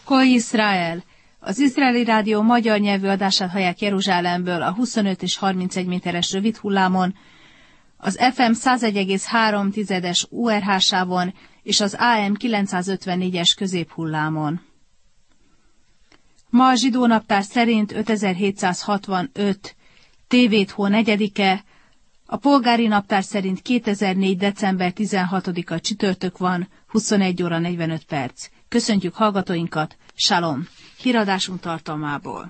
Kol Yisrael. Az izraeli rádió magyar nyelvű adását hallják Jeruzsálemből a 25 és 31 méteres rövid hullámon, az FM 101,3-es URH sávon és az AM 954-es középhullámon. Ma a zsidó naptár szerint 5765 Tévét hó 4-e, a polgári naptár szerint 2004. december 16-a csütörtök van, 21 óra 45 perc. Köszöntjük hallgatóinkat, Salom! Híradásunk tartalmából.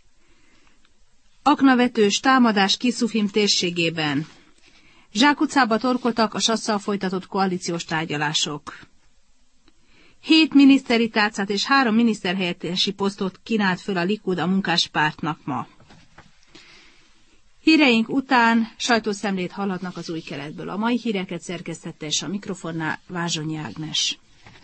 Aknavetős támadás Kisufim térségében. Zsákutcába torkoltak a Sasszal folytatott koalíciós tárgyalások. 7 miniszteri tárcát és 3 miniszterhelyettesi posztot kínált föl a Likud a munkáspártnak ma. Híreink után sajtószemlét hallhatnak az Új Keletből. A mai híreket szerkesztette és a mikrofonnál Vázsonyi Ágnes.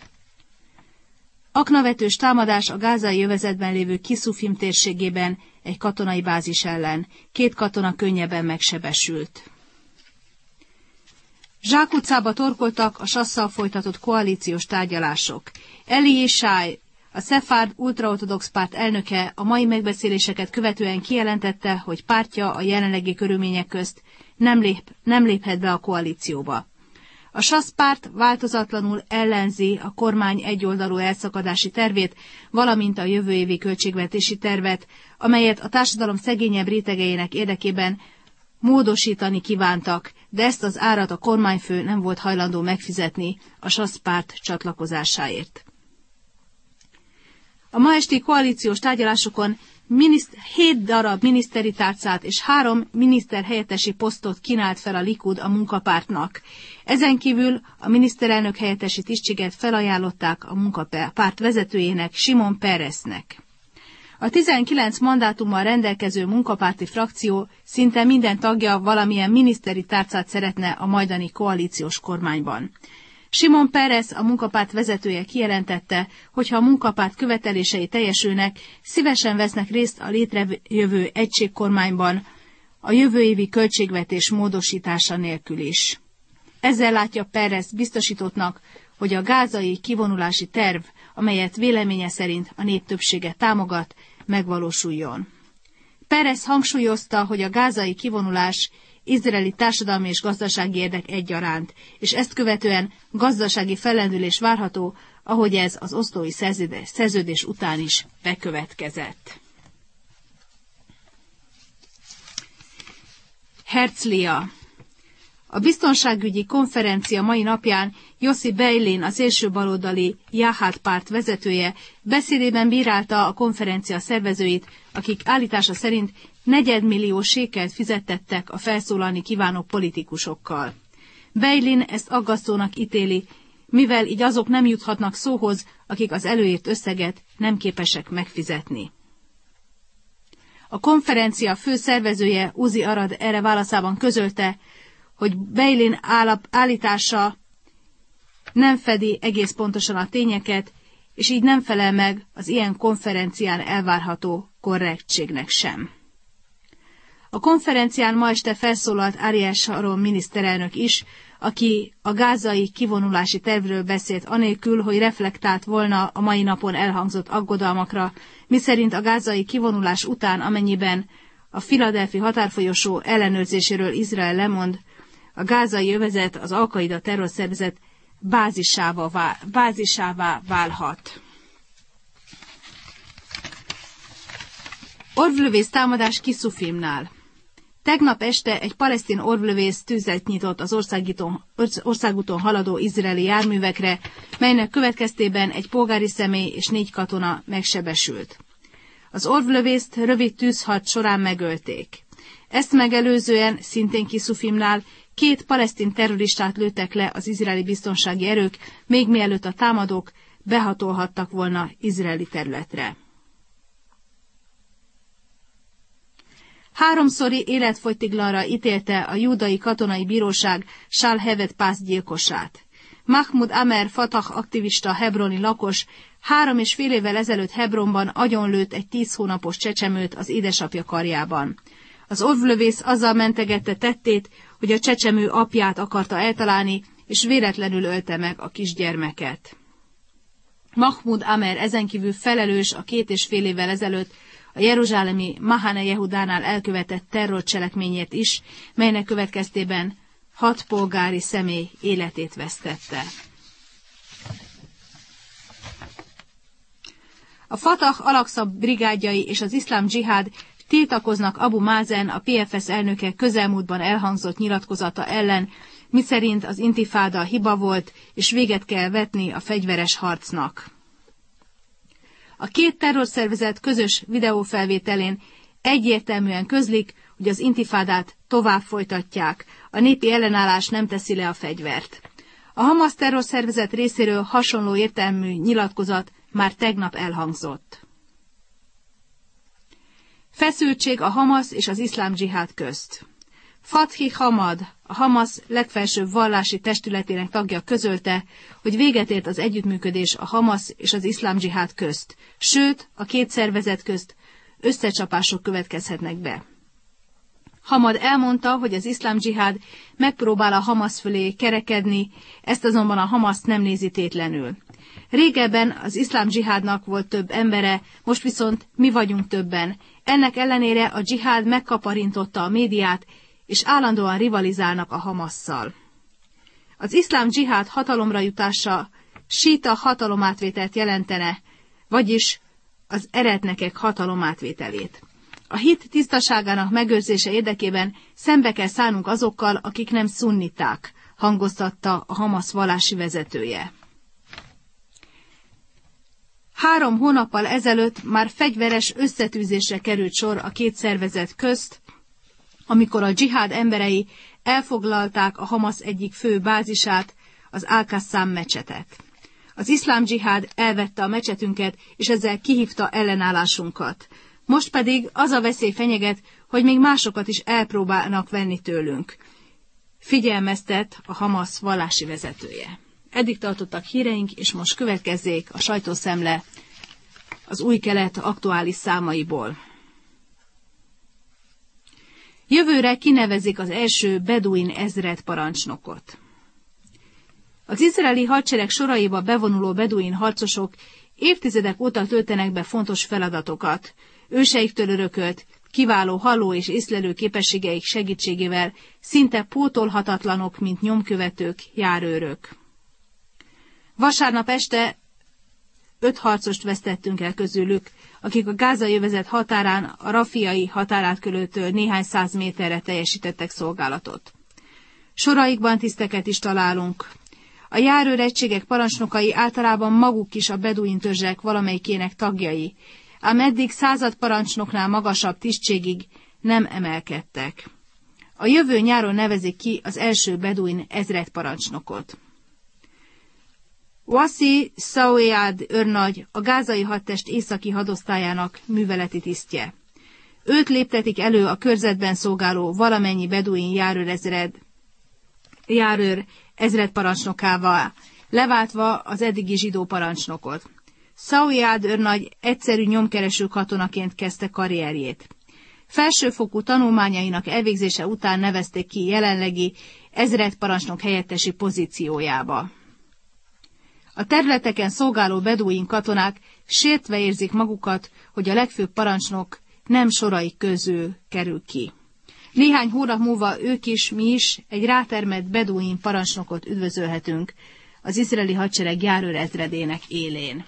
Aknavetős támadás a gázai övezetben lévő Kisufim térségében egy katonai bázis ellen. 2 katona könnyebben megsebesült. Zsákutcába torkoltak a Sasszal folytatott koalíciós tárgyalások. Eli Yishai, a Szefárd ultraortodox párt elnöke a mai megbeszéléseket követően kijelentette, hogy pártja a jelenlegi körülmények közt nem léphet be a koalícióba. A SASZ párt változatlanul ellenzi a kormány egyoldalú elszakadási tervét, valamint a jövő évi költségvetési tervet, amelyet a társadalom szegényebb rétegeinek érdekében módosítani kívántak, de ezt az árat a kormányfő nem volt hajlandó megfizetni a SASZ párt csatlakozásáért. A ma esti koalíciós tárgyalásokon 7 darab miniszteri tárcát és 3 miniszterhelyettesi posztot kínált fel a Likud a munkapártnak. Ezen kívül a miniszterelnök helyettesi tisztséget felajánlották a munkapárt vezetőjének, Simon Peresnek. A 19 mandátummal rendelkező munkapárti frakció szinte minden tagja valamilyen miniszteri tárcát szeretne a majdani koalíciós kormányban. Simon Peres, a munkapárt vezetője kijelentette, hogy ha a munkapárt követelései teljesülnek, szívesen vesznek részt a létrejövő egységkormányban, a jövő évi költségvetés módosítása nélkül is. Ezzel látja Peres biztosítottnak, hogy a gázai kivonulási terv, amelyet véleménye szerint a nép többsége támogat, megvalósuljon. Peres hangsúlyozta, hogy a gázai kivonulás izraeli társadalmi és gazdasági érdek egyaránt, és ezt követően gazdasági fellendülés várható, ahogy ez az oszlói szerződés után is bekövetkezett. Herzliya. A biztonságügyi konferencia mai napján Yossi Beilin, az szélsőbaloldali Jahad párt vezetője, beszédében bírálta a konferencia szervezőit, akik állítása szerint 4 millió sékelt fizettettek a felszólalni kívánó politikusokkal. Beilin ezt aggasztónak ítéli, mivel így azok nem juthatnak szóhoz, akik az előírt összeget nem képesek megfizetni. A konferencia fő szervezője, Uzi Arad erre válaszában közölte, hogy Beilin állítása nem fedi egész pontosan a tényeket, és így nem felel meg az ilyen konferencián elvárható korrektségnek sem. A konferencián ma este felszólalt Ariel Sharon miniszterelnök is, aki a gázai kivonulási tervről beszélt anélkül, hogy reflektált volna a mai napon elhangzott aggodalmakra, miszerint a gázai kivonulás után, amennyiben a Philadelphia határfolyosó ellenőrzéséről Izrael lemond, a gázai övezet az Al-Qaida terrorszervezet bázisává válhat. Orvlövész támadás Kisufimnál. Tegnap este egy palesztin orvlövész tüzet nyitott az országúton haladó izraeli járművekre, melynek következtében egy polgári személy és 4 katona megsebesült. Az orvlövészt rövid tűzharc során megölték. Ezt megelőzően szintén Kisufimnál 2 palesztin terroristát lőttek le az izraeli biztonsági erők, még mielőtt a támadók behatolhattak volna izraeli területre. 3-szori életfogytiglanra ítélte a júdai katonai bíróság Shal Hevet Pász gyilkosát. Mahmoud Amer Fatah aktivista hebroni lakos 3,5 évvel ezelőtt Hebronban agyonlőtt egy 10 hónapos csecsemőt az édesapja karjában. Az orvlövész azzal mentegette tettét, hogy a csecsemő apját akarta eltalálni, és véletlenül ölte meg a kisgyermeket. Mahmud Amer ezenkívül felelős a 2,5 évvel ezelőtt a jeruzsálemi Mahane Jehudánál elkövetett terrorcselekményért is, melynek következtében 6 polgári személy életét vesztette. A Fatah Al-Aqsa brigádjai és az iszlám dzsihád tiltakoznak Abu Mazen, a PFS elnöke közelmúltban elhangzott nyilatkozata ellen, miszerint az intifáda hiba volt, és véget kell vetni a fegyveres harcnak. A 2 terrorszervezet közös videófelvételén egyértelműen közlik, hogy az intifádát tovább folytatják, a népi ellenállás nem teszi le a fegyvert. A Hamas terrorszervezet részéről hasonló értelmű nyilatkozat már tegnap elhangzott. Feszültség a Hamas és az iszlám dzsihád közt. Fathi Hamad, a Hamas legfelsőbb vallási testületének tagja közölte, hogy véget ért az együttműködés a Hamas és az iszlám dzsihád közt, sőt, a 2 szervezet közt összecsapások következhetnek be. Hamad elmondta, hogy az iszlám dzsihád megpróbál a Hamas fölé kerekedni, ezt azonban a Hamas nem nézi tétlenül. Régebben az iszlám dzsihádnak volt több embere, most viszont mi vagyunk többen. Ennek ellenére a dzsihád megkaparintotta a médiát, és állandóan rivalizálnak a Hamasszal. Az iszlám dzsihád hatalomra jutása síta hatalomátvételt jelentene, vagyis az eretnekek hatalomátvételét. A hit tisztaságának megőrzése érdekében szembe kell szállnunk azokkal, akik nem szunniták, hangoztatta a Hamas vallási vezetője. 3 hónappal ezelőtt már fegyveres összetűzésre került sor a 2 szervezet közt, amikor a dzsihád emberei elfoglalták a Hamas egyik fő bázisát, az Al-Qassam mecsetet. Az iszlám dzsihád elvette a mecsetünket, és ezzel kihívta ellenállásunkat. Most pedig az a veszély fenyeget, hogy még másokat is elpróbálnak venni tőlünk, figyelmeztet a Hamas vallási vezetője. Eddig tartottak híreink, és most következzék a sajtószemle az Új Kelet aktuális számaiból. Jövőre kinevezik az első beduin ezredparancsnokot. Az izraeli hadsereg soraiba bevonuló beduin harcosok évtizedek óta töltenek be fontos feladatokat. Őseiktől örökölt, kiváló halló és észlelő képességeik segítségével szinte pótolhatatlanok, mint nyomkövetők, járőrök. Vasárnap este 5 harcost vesztettünk el közülük, akik a gázai övezet határán, a rafiai határátkelőtől néhány 100 méterre teljesítettek szolgálatot. Soraikban tiszteket is találunk. A járőregységek parancsnokai általában maguk is a beduin törzsek valamelyikének tagjai, ám eddig századparancsnoknál magasabb tisztségig nem emelkedtek. A jövő nyáron nevezik ki az első beduin ezredparancsnokot. Wassi Saouad őrnagy, a gázai hadtest északi hadosztályának műveleti tisztje. Őt léptetik elő a körzetben szolgáló valamennyi beduin járőr ezredparancsnokával, leváltva az eddigi zsidó parancsnokot. Saouad őrnagy egyszerű nyomkereső katonaként kezdte karrierjét. Felsőfokú tanulmányainak elvégzése után nevezték ki jelenlegi ezredparancsnok helyettesi pozíciójába. A területeken szolgáló beduin katonák sértve érzik magukat, hogy a legfőbb parancsnok nem soraik közül kerül ki. Néhány hónap múlva ők is, mi is egy rátermett beduin parancsnokot üdvözölhetünk az izraeli hadsereg járőrezredének élén.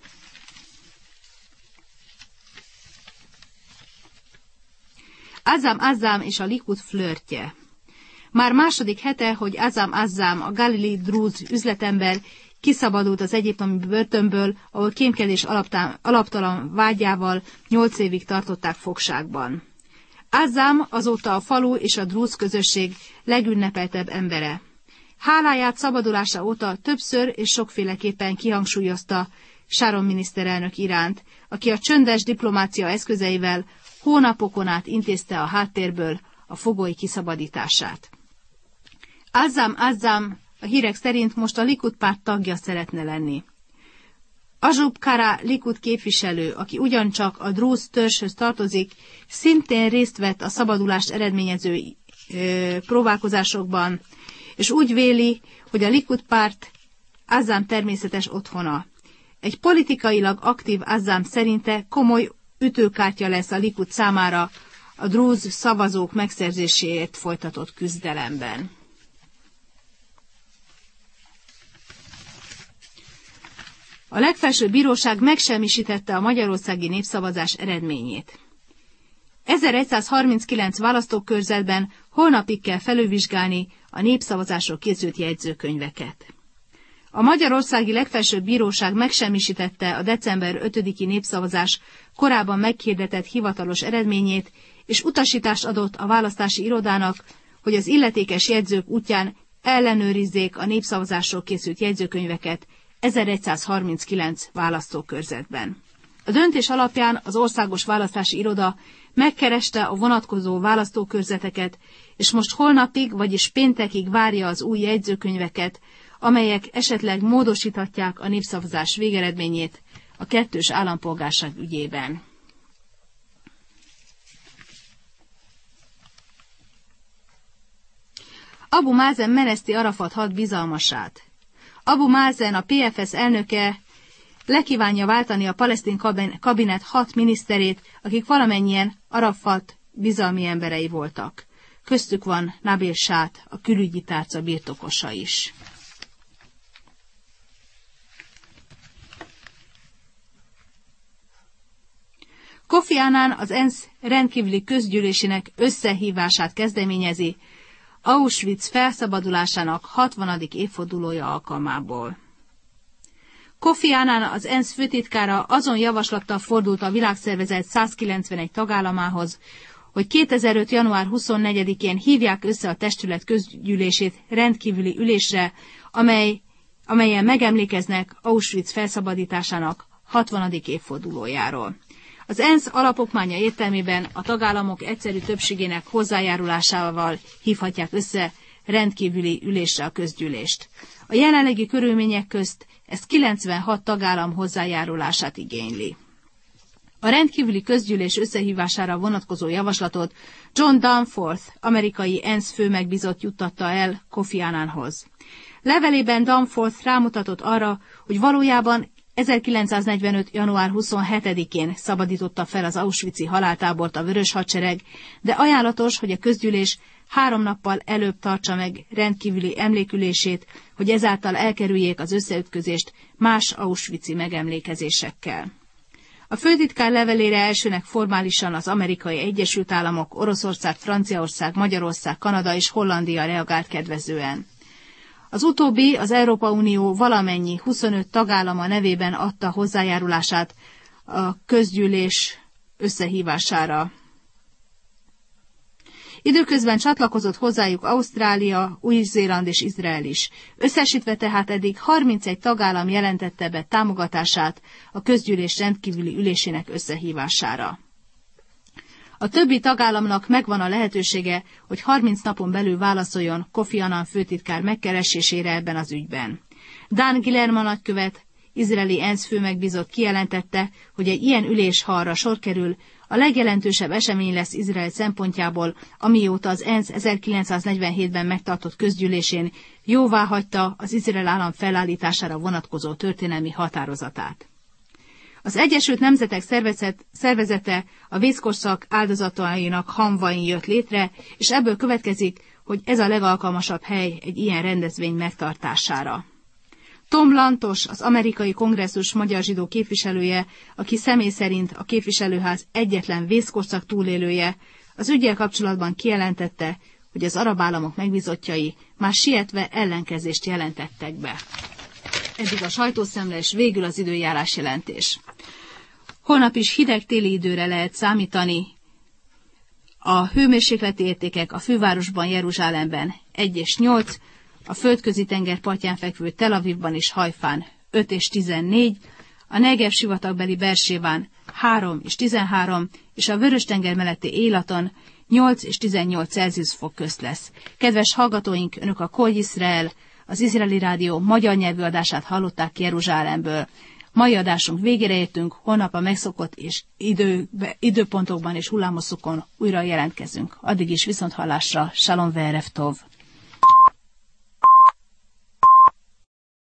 Azam Azzam és a Likud flörtje. Már második hete, hogy Azam Azzam, a galilei drúz üzletember kiszabadult az egyiptomi börtönből, ahol kémkedés alaptalan vágyával 8 évig tartották fogságban. Azzam azóta a falu és a drúz közösség legünnepeltebb embere. Háláját szabadulása óta többször és sokféleképpen kihangsúlyozta Sharon miniszterelnök iránt, aki a csöndes diplomácia eszközeivel hónapokon át intézte a háttérből a fogói kiszabadítását. Azzam a hírek szerint most a Likud párt tagja szeretne lenni. Azsub Kara Likud képviselő, aki ugyancsak a drúz törzshöz tartozik, szintén részt vett a szabadulást eredményező próbálkozásokban, és úgy véli, hogy a Likud párt Azzam természetes otthona. Egy politikailag aktív Azzam szerinte komoly ütőkártya lesz a Likud számára a drúz szavazók megszerzéséért folytatott küzdelemben. A legfelsőbb bíróság megsemmisítette a magyarországi népszavazás eredményét. 1139 választókörzetben holnapig kell felülvizsgálni a népszavazásról készült jegyzőkönyveket. A Magyarországi Legfelsőbb Bíróság megsemmisítette a december 5-i népszavazás korábban meghirdetett hivatalos eredményét, és utasítást adott a választási irodának, hogy az illetékes jegyzők útján ellenőrizzék a népszavazásról készült jegyzőkönyveket 1139 választókörzetben. A döntés alapján az Országos Választási Iroda megkereste a vonatkozó választókörzeteket, és most holnapig, vagyis péntekig várja az új jegyzőkönyveket, amelyek esetleg módosíthatják a népszavazás végeredményét a kettős állampolgárság ügyében. Abu Mázen meneszti Arafat 6 bizalmasát. Abu Mázen, a PFS elnöke, lekívánja váltani a palesztin kabinet 6 miniszterét, akik valamennyien Arafat bizalmi emberei voltak. Köztük van Nabil Sát, a külügyi tárca birtokosa is. Kofi Annan az ENSZ rendkívüli közgyűlésének összehívását kezdeményezi Auschwitz felszabadulásának 60. évfordulója alkalmából. Kofi Annan, az ENSZ főtitkára azon javaslattal fordult a világszervezet 191 tagállamához, hogy 2005. január 24-én hívják össze a testület közgyűlését rendkívüli ülésre, amelyen megemlékeznek Auschwitz felszabadításának 60. évfordulójáról. Az ENSZ alapokmánya értelmében a tagállamok egyszerű többségének hozzájárulásával hívhatják össze rendkívüli ülésre a közgyűlést. A jelenlegi körülmények közt ez 96 tagállam hozzájárulását igényli. A rendkívüli közgyűlés összehívására vonatkozó javaslatot John Danforth, amerikai ENSZ főmegbízott juttatta el Kofi Annanhoz. Levelében Danforth rámutatott arra, hogy valójában 1945. január 27-én szabadította fel az auschwitzi haláltábort a Vörös Hadsereg, de ajánlatos, hogy a közgyűlés 3 nappal előbb tartsa meg rendkívüli emlékülését, hogy ezáltal elkerüljék az összeütközést más auschwitzi megemlékezésekkel. A főtitkár levelére elsőnek formálisan az Amerikai Egyesült Államok, Oroszország, Franciaország, Magyarország, Kanada és Hollandia reagált kedvezően. Az utóbbi az Európa Unió valamennyi 25 tagállama nevében adta hozzájárulását a közgyűlés összehívására. Időközben csatlakozott hozzájuk Ausztrália, Új-Zéland és Izrael is. Összesítve tehát eddig 31 tagállam jelentette be támogatását a közgyűlés rendkívüli ülésének összehívására. A többi tagállamnak megvan a lehetősége, hogy 30 napon belül válaszoljon Kofi Annan főtitkár megkeresésére ebben az ügyben. Dan Guillermo nagykövet, izraeli ENSZ főmegbízott kijelentette, hogy egy ilyen ülés, ha arra sor kerül, a legjelentősebb esemény lesz Izrael szempontjából, amióta az ENSZ 1947-ben megtartott közgyűlésén jóváhagyta az Izrael állam felállítására vonatkozó történelmi határozatát. Az Egyesült Nemzetek Szervezete a vészkorszak áldozatainak hamvain jött létre, és ebből következik, hogy ez a legalkalmasabb hely egy ilyen rendezvény megtartására. Tom Lantos, az amerikai kongresszus magyar zsidó képviselője, aki személy szerint a képviselőház egyetlen vészkorszak túlélője, az üggyel kapcsolatban kijelentette, hogy az arab államok megbízottjai már sietve ellenkezést jelentettek be. Eddig a sajtószemle és végül az időjárás jelentés. Holnap is hideg téli időre lehet számítani. A hőmérsékleti értékek a fővárosban, Jeruzsálemben 1 és 8, a földközi tenger partján fekvő Tel Avivban és Hajfán 5 és 14, a Negev sivatagbeli Beerséván 3 és 13, és a Vörös-tenger melletti Élaton 8 és 18 Celsius fok közt lesz. Kedves hallgatóink, önök a Kol Yisrael, az Izraeli Rádió magyar nyelvű adását hallották ki Jeruzsálemből. Mai adásunk végére értünk, holnap a megszokott és időpontokban és hullámoszokon újra jelentkezünk. Addig is viszonthallásra, Shalom ve'erev tov!